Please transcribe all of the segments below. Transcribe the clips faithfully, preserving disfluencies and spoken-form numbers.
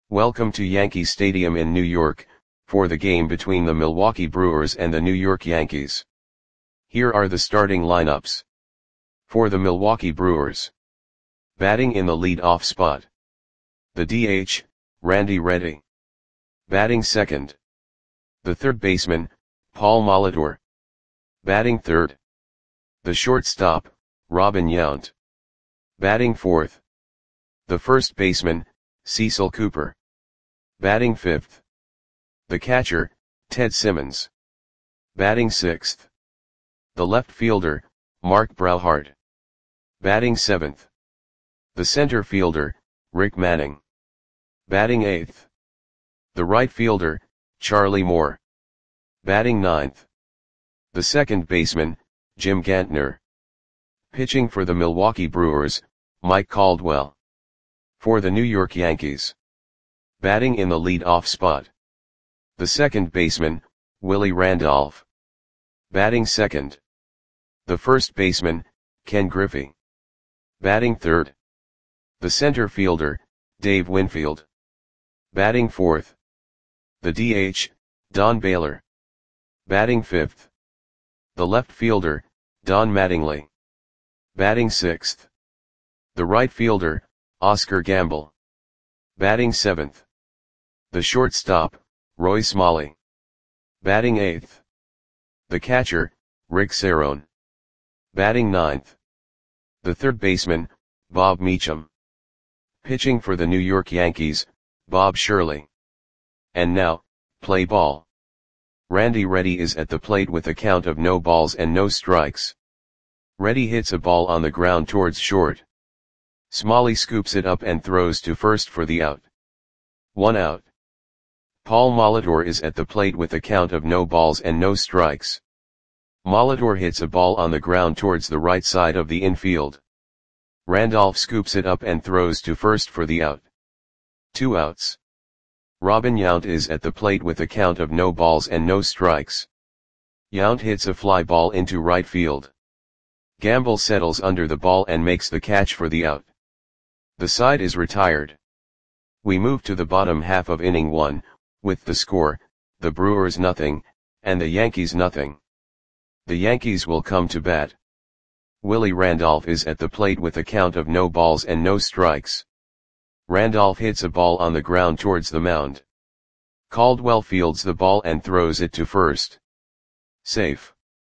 Welcome to Yankee Stadium in New York, for the game between the Milwaukee Brewers and the New York Yankees. Here are the starting lineups. For the Milwaukee Brewers. Batting in the lead-off spot. The D H, Randy Reddy. Batting second. The third baseman, Paul Molitor. Batting third. The shortstop, Robin Yount. Batting fourth. The first baseman, Cecil Cooper. Batting fifth. The catcher, Ted Simmons. Batting sixth. The left fielder, Mark Brauhart. Batting seventh. The center fielder, Rick Manning. Batting eighth. The right fielder, Charlie Moore. Batting ninth. The second baseman, Jim Gantner. Pitching for the Milwaukee Brewers, Mike Caldwell. For the New York Yankees. Batting in the lead-off spot. The second baseman, Willie Randolph. Batting second. The first baseman, Ken Griffey. Batting third. The center fielder, Dave Winfield. Batting fourth. The D H, Don Baylor. Batting fifth. The left fielder, Don Mattingly. Batting sixth. The right fielder, Oscar Gamble. Batting seventh. The shortstop, Roy Smalley. Batting eighth. The catcher, Rick Cerone. Batting ninth. The third baseman, Bob Meacham. Pitching for the New York Yankees, Bob Shirley. And now, play ball. Randy Reddy is at the plate with a count of no balls and no strikes. Reddy hits a ball on the ground towards short. Smalley scoops it up and throws to first for the out. One out. Paul Molitor is at the plate with a count of no balls and no strikes. Molitor hits a ball on the ground towards the right side of the infield. Randolph scoops it up and throws to first for the out. Two outs. Robin Yount is at the plate with a count of no balls and no strikes. Yount hits a fly ball into right field. Gamble settles under the ball and makes the catch for the out. The side is retired. We move to the bottom half of inning one, with the score, the Brewers nothing, and the Yankees nothing. The Yankees will come to bat. Willie Randolph is at the plate with a count of no balls and no strikes. Randolph hits a ball on the ground towards the mound. Caldwell fields the ball and throws it to first. Safe.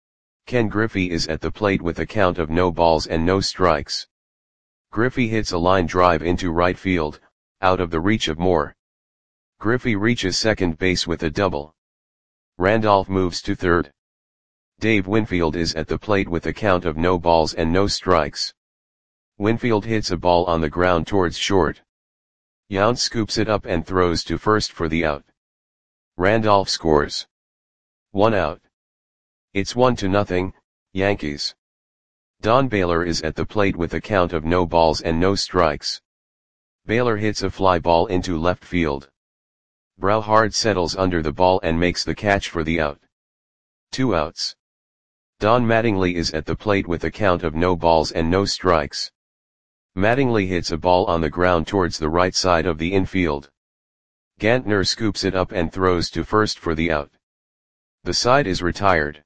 Ken Griffey is at the plate with a count of no balls and no strikes. Griffey hits a line drive into right field, out of the reach of Moore. Griffey reaches second base with a double. Randolph moves to third. Dave Winfield is at the plate with a count of no balls and no strikes. Winfield hits a ball on the ground towards short. Yount scoops it up and throws to first for the out. Randolph scores. One out. It's one to nothing, Yankees. Don Baylor is at the plate with a count of no balls and no strikes. Baylor hits a fly ball into left field. Brauhart settles under the ball and makes the catch for the out. Two outs. Don Mattingly is at the plate with a count of no balls and no strikes. Mattingly hits a ball on the ground towards the right side of the infield. Gantner scoops it up and throws to first for the out. The side is retired.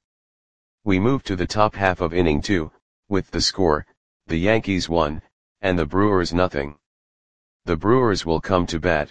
We move to the top half of inning two, with the score, the Yankees one, and the Brewers nothing. The Brewers will come to bat.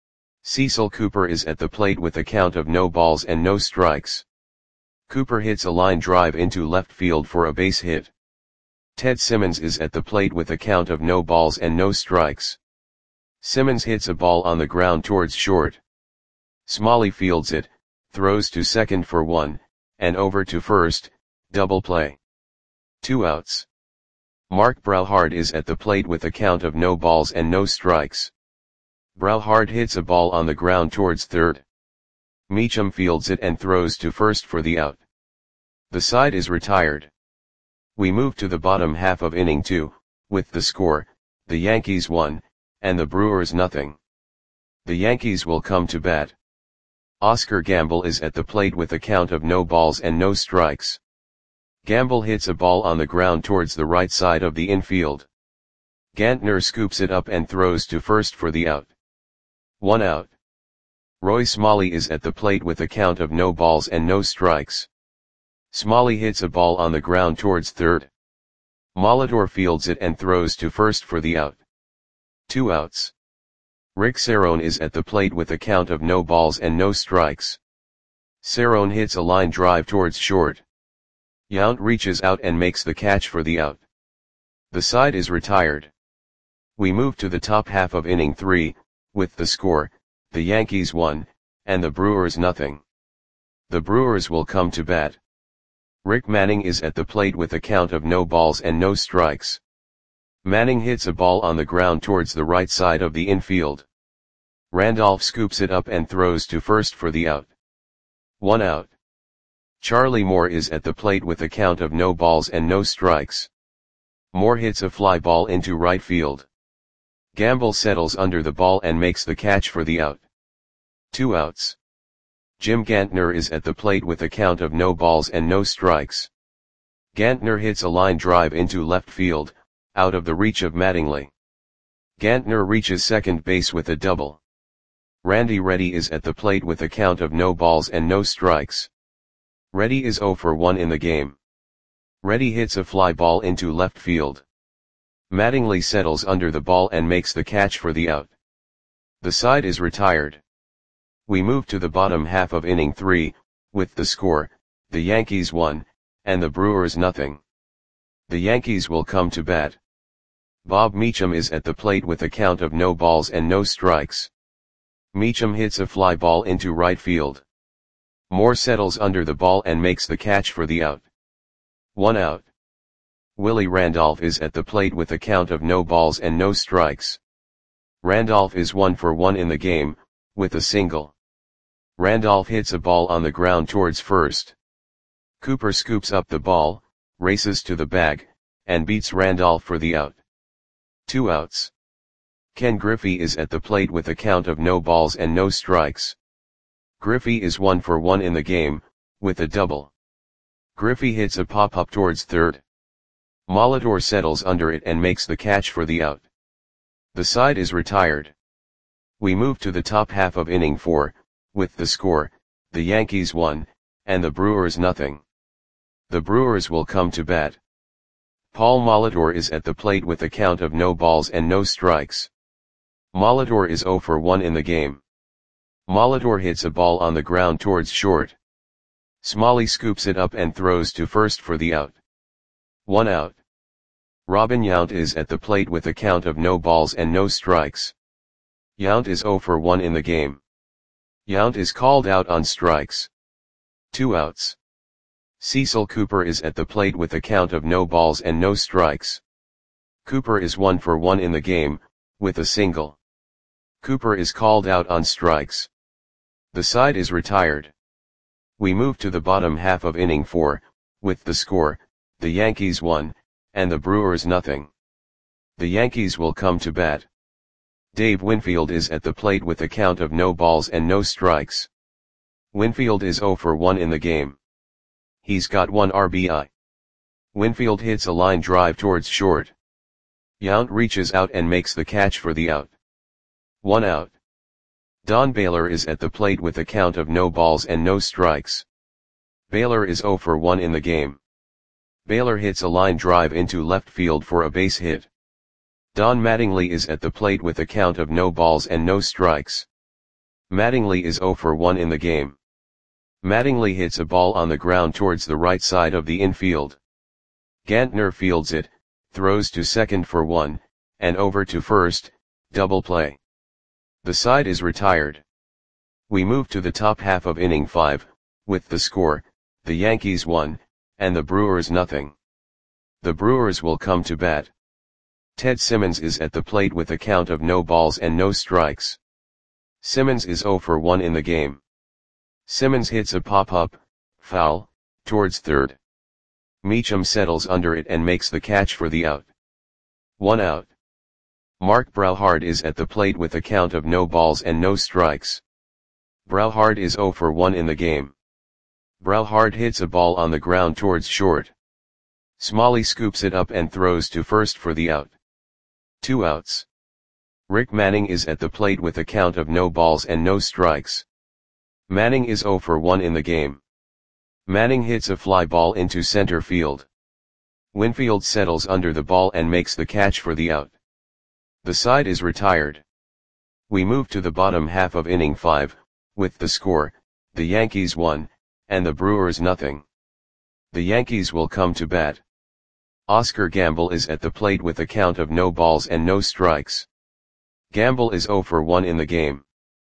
Cecil Cooper is at the plate with a count of no balls and no strikes. Cooper hits a line drive into left field for a base hit. Ted Simmons is at the plate with a count of no balls and no strikes. Simmons hits a ball on the ground towards short. Smalley fields it, throws to second for one, and over to first, double play. Two outs. Mark Brauhart is at the plate with a count of no balls and no strikes. Brauhart hits a ball on the ground towards third. Meacham fields it and throws to first for the out. The side is retired. We move to the bottom half of inning two, with the score, the Yankees one, and the Brewers nothing. The Yankees will come to bat. Oscar Gamble is at the plate with a count of no balls and no strikes. Gamble hits a ball on the ground towards the right side of the infield. Gantner scoops it up and throws to first for the out. One out. Roy Smalley is at the plate with a count of no balls and no strikes. Smalley hits a ball on the ground towards third. Molitor fields it and throws to first for the out. Two outs. Rick Cerrone is at the plate with a count of no balls and no strikes. Cerrone hits a line drive towards short. Yount reaches out and makes the catch for the out. The side is retired. We move to the top half of inning three, with the score, the Yankees one, and the Brewers nothing. The Brewers will come to bat. Rick Manning is at the plate with a count of no balls and no strikes. Manning hits a ball on the ground towards the right side of the infield. Randolph scoops it up and throws to first for the out. One out. Charlie Moore is at the plate with a count of no balls and no strikes. Moore hits a fly ball into right field. Gamble settles under the ball and makes the catch for the out. Two outs. Jim Gantner is at the plate with a count of no balls and no strikes. Gantner hits a line drive into left field, out of the reach of Mattingly. Gantner reaches second base with a double. Randy Reddy is at the plate with a count of no balls and no strikes. Reddy is oh for one in the game. Reddy hits a fly ball into left field. Mattingly settles under the ball and makes the catch for the out. The side is retired. We move to the bottom half of inning three, with the score, the Yankees one, and the Brewers nothing. The Yankees will come to bat. Bob Meacham is at the plate with a count of no balls and no strikes. Meacham hits a fly ball into right field. Moore settles under the ball and makes the catch for the out. One out. Willie Randolph is at the plate with a count of no balls and no strikes. Randolph is one for one in the game, with a single. Randolph hits a ball on the ground towards first. Cooper scoops up the ball, races to the bag, and beats Randolph for the out. Two outs. Ken Griffey is at the plate with a count of no balls and no strikes. Griffey is one for one in the game, with a double. Griffey hits a pop-up towards third. Molitor settles under it and makes the catch for the out. The side is retired. We move to the top half of inning four, with the score, the Yankees one, and the Brewers nothing. The Brewers will come to bat. Paul Molitor is at the plate with a count of no balls and no strikes. Molitor is oh for one in the game. Molitor hits a ball on the ground towards short. Smalley scoops it up and throws to first for the out. One out. Robin Yount is at the plate with a count of no balls and no strikes. Yount is oh for one in the game. Yount is called out on strikes. Two outs. Cecil Cooper is at the plate with a count of no balls and no strikes. Cooper is one for one in the game, with a single. Cooper is called out on strikes. The side is retired. We move to the bottom half of inning four, with the score, the Yankees one, and the Brewers nothing. The Yankees will come to bat. Dave Winfield is at the plate with a count of no balls and no strikes. Winfield is oh for one in the game. He's got one R B I. Winfield hits a line drive towards short. Yount reaches out and makes the catch for the out. One out. Don Baylor is at the plate with a count of no balls and no strikes. Baylor is oh for one in the game. Baylor hits a line drive into left field for a base hit. Don Mattingly is at the plate with a count of no balls and no strikes. Mattingly is oh for one in the game. Mattingly hits a ball on the ground towards the right side of the infield. Gantner fields it, throws to second for one, and over to first, double play. The side is retired. We move to the top half of inning five, with the score, the Yankees one, and the Brewers nothing. The Brewers will come to bat. Ted Simmons is at the plate with a count of no balls and no strikes. Simmons is oh for one in the game. Simmons hits a pop-up, foul, towards third. Meacham settles under it and makes the catch for the out. One out. Mark Brauhard is at the plate with a count of no balls and no strikes. Brauhard is oh for one in the game. Brauhard hits a ball on the ground towards short. Smalley scoops it up and throws to first for the out. Two outs. Rick Manning is at the plate with a count of no balls and no strikes. Manning is zero for one in the game. Manning hits a fly ball into center field. Winfield settles under the ball and makes the catch for the out. The side is retired. We move to the bottom half of inning five, with the score, the Yankees one, and the Brewers nothing. The Yankees will come to bat. Oscar Gamble is at the plate with a count of no balls and no strikes. Gamble is zero for one in the game.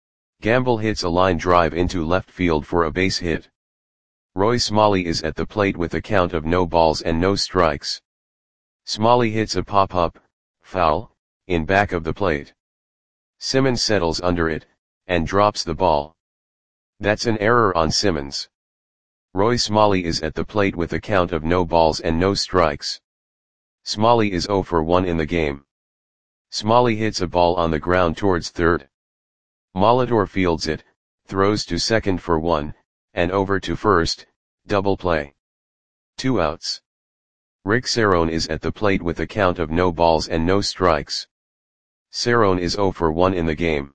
Gamble hits a line drive into left field for a base hit. Roy Smalley is at the plate with a count of no balls and no strikes. Smalley hits a pop-up, foul, in back of the plate. Simmons settles under it, and drops the ball. That's an error on Simmons. Roy Smalley is at the plate with a count of no balls and no strikes. Smalley is zero for one in the game. Smalley hits a ball on the ground towards third. Molitor fields it, throws to second for one, and over to first, double play. Two outs. Rick Cerrone is at the plate with a count of no balls and no strikes. Cerrone is zero for one in the game.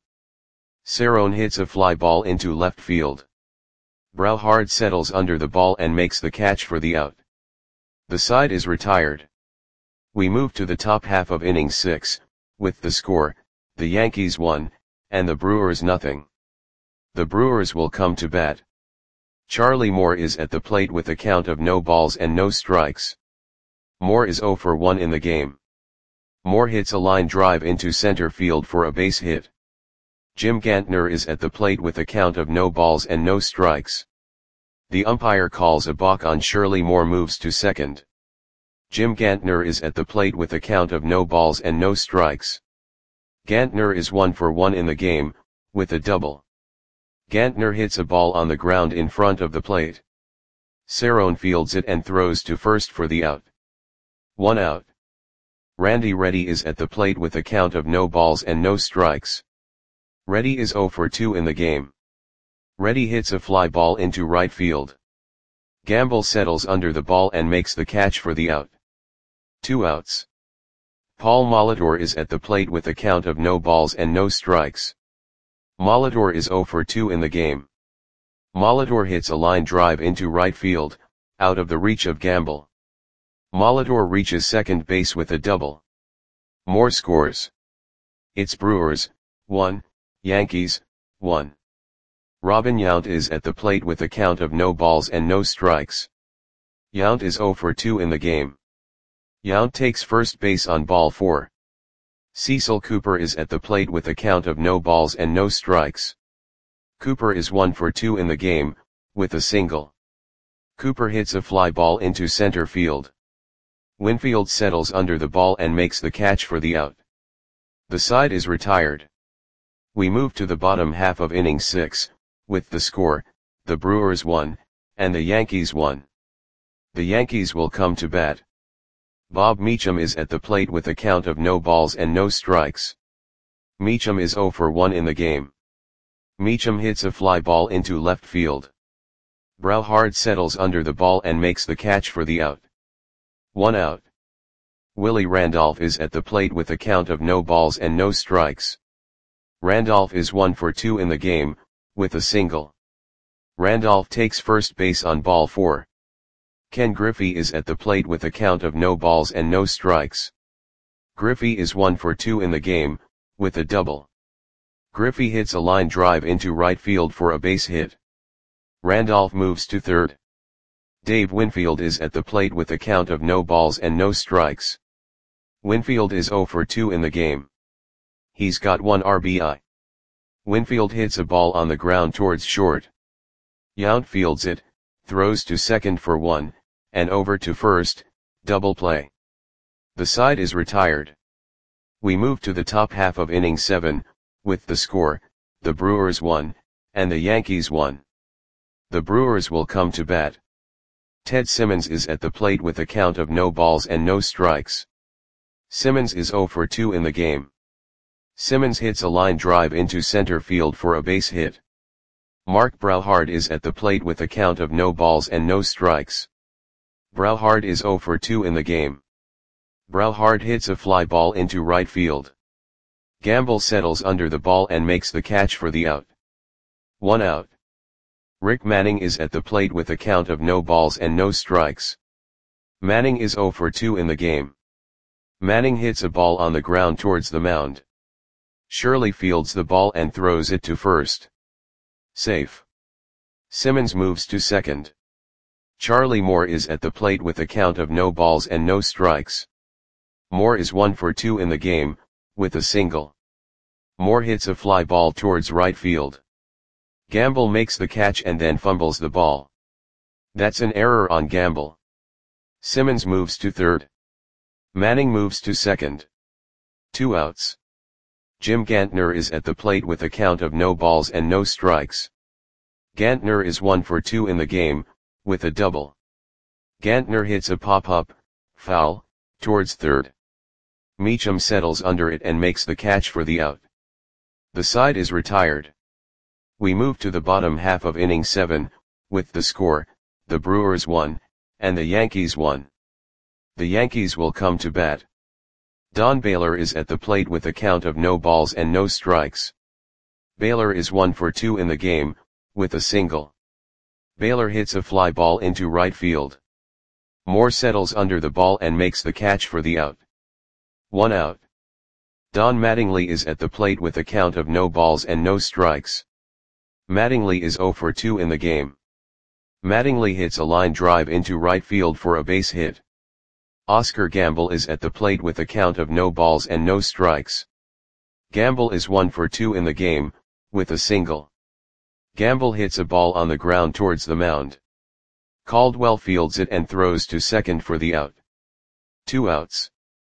Cerrone hits a fly ball into left field. Brauhard settles under the ball and makes the catch for the out. The side is retired. We move to the top half of inning six, with the score, the Yankees one, and the Brewers nothing. The Brewers will come to bat. Charlie Moore is at the plate with a count of no balls and no strikes. Moore is zero for one in the game. Moore hits a line drive into center field for a base hit. Jim Gantner is at the plate with a count of no balls and no strikes. The umpire calls a balk on Shirley Moore, moves to second. Jim Gantner is at the plate with a count of no balls and no strikes. Gantner is one for one in the game, with a double. Gantner hits a ball on the ground in front of the plate. Cerrone fields it and throws to first for the out. One out. Randy Reddy is at the plate with a count of no balls and no strikes. Reddy is zero for two in the game. Reddy hits a fly ball into right field. Gamble settles under the ball and makes the catch for the out. Two outs. Paul Molitor is at the plate with a count of no balls and no strikes. Molitor is zero for two in the game. Molitor hits a line drive into right field, out of the reach of Gamble. Molitor reaches second base with a double. Moore scores. It's Brewers, one, Yankees, one. Robin Yount is at the plate with a count of no balls and no strikes. Yount is zero for two in the game. Yount takes first base on ball four. Cecil Cooper is at the plate with a count of no balls and no strikes. Cooper is one for two in the game, with a single. Cooper hits a fly ball into center field. Winfield settles under the ball and makes the catch for the out. The side is retired. We move to the bottom half of inning six, with the score, the Brewers one, and the Yankees one. The Yankees will come to bat. Bob Meacham is at the plate with a count of no balls and no strikes. Meacham is zero for one in the game. Meacham hits a fly ball into left field. Brauhard settles under the ball and makes the catch for the out. One out. Willie Randolph is at the plate with a count of no balls and no strikes. Randolph is one for two in the game, with a single. Randolph takes first base on ball four. Ken Griffey is at the plate with a count of no balls and no strikes. Griffey is one for two in the game, with a double. Griffey hits a line drive into right field for a base hit. Randolph moves to third. Dave Winfield is at the plate with a count of no balls and no strikes. Winfield is zero for two in the game. He's got one R B I. Winfield hits a ball on the ground towards short. Yount fields it, throws to second for one, and over to first, double play. The side is retired. We move to the top half of inning seven, with the score, the Brewers one, and the Yankees one. The Brewers will come to bat. Ted Simmons is at the plate with a count of no balls and no strikes. Simmons is zero for two in the game. Simmons hits a line drive into center field for a base hit. Mark Brauhard is at the plate with a count of no balls and no strikes. Brauhard is zero for two in the game. Brauhard hits a fly ball into right field. Gamble settles under the ball and makes the catch for the out. One out. Rick Manning is at the plate with a count of no balls and no strikes. Manning is zero for two in the game. Manning hits a ball on the ground towards the mound. Shirley fields the ball and throws it to first. Safe. Simmons moves to second. Charlie Moore is at the plate with a count of no balls and no strikes. Moore is one for two in the game, with a single. Moore hits a fly ball towards right field. Gamble makes the catch and then fumbles the ball. That's an error on Gamble. Simmons moves to third. Manning moves to second. Two outs. Jim Gantner is at the plate with a count of no balls and no strikes. Gantner is one for two in the game, with a double. Gantner hits a pop-up, foul, towards third. Meacham settles under it and makes the catch for the out. The side is retired. We move to the bottom half of inning seven, with the score, the Brewers won, and the Yankees won. The Yankees will come to bat. Don Baylor is at the plate with a count of no balls and no strikes. Baylor is one for two in the game, with a single. Baylor hits a fly ball into right field. Moore settles under the ball and makes the catch for the out. One out. Don Mattingly is at the plate with a count of no balls and no strikes. Mattingly is zero for two in the game. Mattingly hits a line drive into right field for a base hit. Oscar Gamble is at the plate with a count of no balls and no strikes. Gamble is one for two in the game, with a single. Gamble hits a ball on the ground towards the mound. Caldwell fields it and throws to second for the out. Two outs.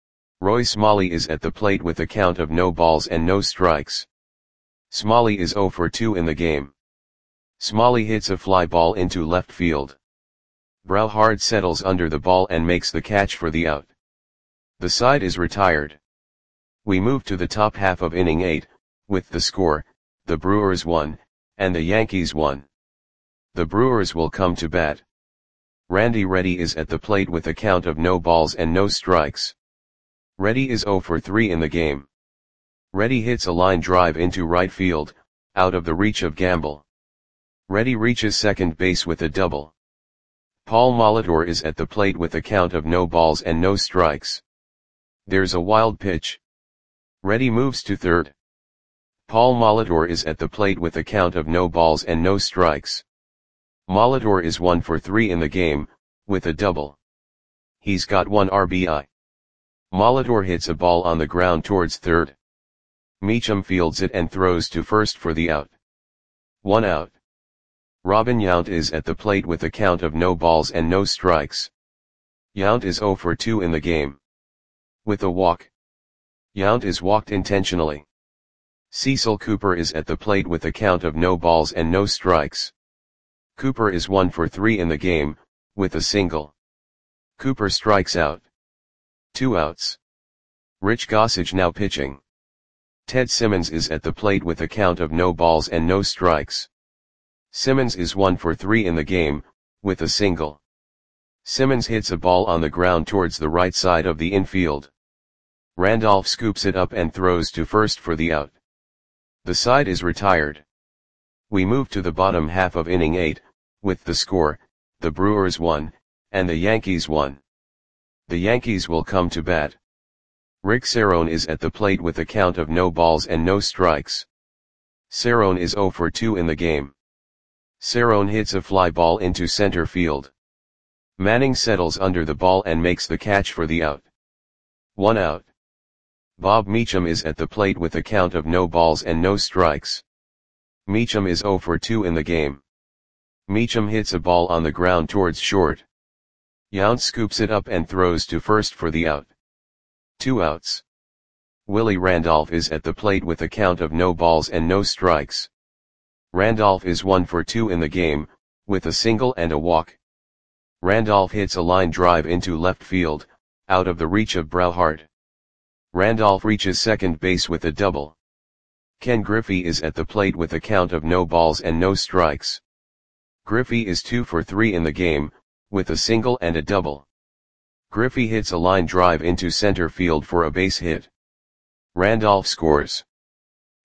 Roy Smalley is at the plate with a count of no balls and no strikes. Smalley is zero for two in the game. Smalley hits a fly ball into left field. Brauhard settles under the ball and makes the catch for the out. The side is retired. We move to the top half of inning eight, with the score, the Brewers won, and the Yankees won. The Brewers will come to bat. Randy Reddy is at the plate with a count of no balls and no strikes. Reddy is zero for three in the game. Reddy hits a line drive into right field, out of the reach of Gamble. Reddy reaches second base with a double. Paul Molitor is at the plate with a count of no balls and no strikes. There's a wild pitch. Reddy moves to third. Paul Molitor is at the plate with a count of no balls and no strikes. Molitor is one for three in the game, with a double. He's got one R B I. Molitor hits a ball on the ground towards third. Meacham fields it and throws to first for the out. One out. Robin Yount is at the plate with a count of no balls and no strikes. Yount is zero for two in the game. With a walk. Yount is walked intentionally. Cecil Cooper is at the plate with a count of no balls and no strikes. Cooper is one for three in the game, with a single. Cooper strikes out. Two outs. Rich Gossage now pitching. Ted Simmons is at the plate with a count of no balls and no strikes. Simmons is one for three in the game, with a single. Simmons hits a ball on the ground towards the right side of the infield. Randolph scoops it up and throws to first for the out. The side is retired. We move to the bottom half of inning eight, with the score, the Brewers won, and the Yankees won. The Yankees will come to bat. Rick Cerrone is at the plate with a count of no balls and no strikes. Cerrone is zero for two in the game. Cerrone hits a fly ball into center field. Manning settles under the ball and makes the catch for the out. One out. Bob Meacham is at the plate with a count of no balls and no strikes. Meacham is zero for two in the game. Meacham hits a ball on the ground towards short. Yount scoops it up and throws to first for the out. Two outs. Willie Randolph is at the plate with a count of no balls and no strikes. Randolph is one for two in the game, with a single and a walk. Randolph hits a line drive into left field, out of the reach of Brauhard. Randolph reaches second base with a double. Ken Griffey is at the plate with a count of no balls and no strikes. Griffey is two for three in the game, with a single and a double. Griffey hits a line drive into center field for a base hit. Randolph scores.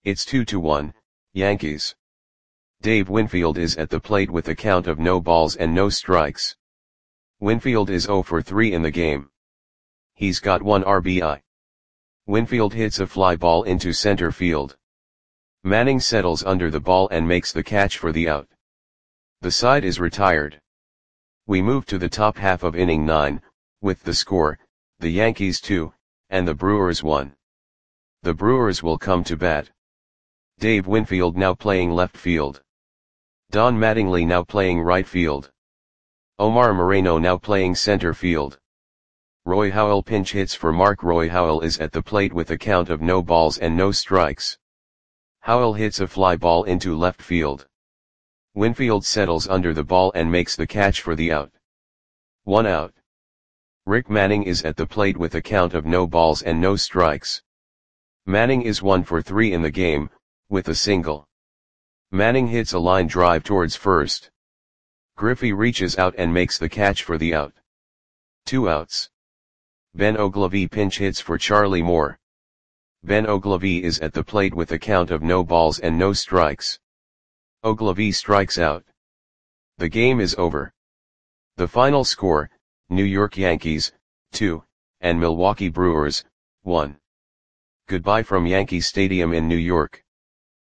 It's two to one, Yankees. Dave Winfield is at the plate with a count of no balls and no strikes. Winfield is zero for three in the game. He's got one R B I. Winfield hits a fly ball into center field. Manning settles under the ball and makes the catch for the out. The side is retired. We move to the top half of inning nine, with the score, the Yankees two, and the Brewers one. The Brewers will come to bat. Dave Winfield now playing left field. Don Mattingly now playing right field. Omar Moreno now playing center field. Roy Howell pinch hits for Mark. Roy Howell is at the plate with a count of no balls and no strikes. Howell hits a fly ball into left field. Winfield settles under the ball and makes the catch for the out. One out. Rick Manning is at the plate with a count of no balls and no strikes. Manning is one for three in the game, with a single. Manning hits a line drive towards first. Griffey reaches out and makes the catch for the out. Two outs. Ben Oglivie pinch hits for Charlie Moore. Ben Oglivie is at the plate with a count of no balls and no strikes. Oglivie strikes out. The game is over. The final score, New York Yankees, two, and Milwaukee Brewers, one. Goodbye from Yankee Stadium in New York.